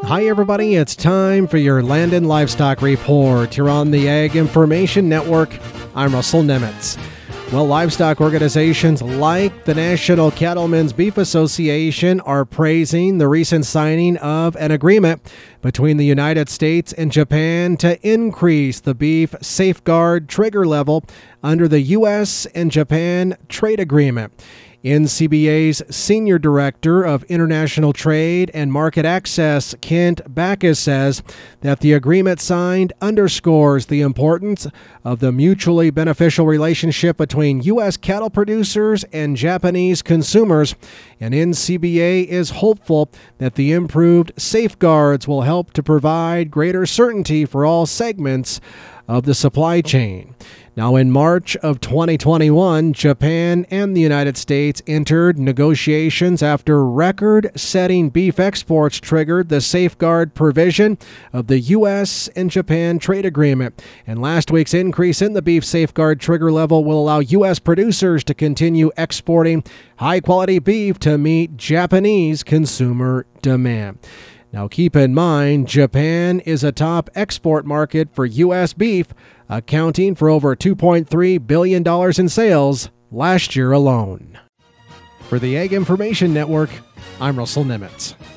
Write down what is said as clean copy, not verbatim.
Hi, everybody. It's time for your Land and Livestock Report here on the Ag Information Network. I'm Russell Nemitz. Well, livestock organizations like the National Cattlemen's Beef Association are praising the recent signing of an agreement between the United States and Japan to increase the beef safeguard trigger level under the U.S. and Japan trade agreement. NCBA's Senior Director of International Trade and Market Access, Kent Backus, says that the agreement signed underscores the importance of the mutually beneficial relationship between U.S. cattle producers and Japanese consumers, and NCBA is hopeful that the improved safeguards will help to provide greater certainty for all segments of the supply chain. Now, in March of 2021, Japan and the United States entered negotiations after record-setting beef exports triggered the safeguard provision of the U.S. and Japan trade agreement. And last week's increase in the beef safeguard trigger level will allow U.S. producers to continue exporting high-quality beef to meet Japanese consumer demand. Now, keep in mind, Japan is a top export market for U.S. beef, accounting for over $2.3 billion in sales last year alone. For the Ag Information Network, I'm Russell Nemitz.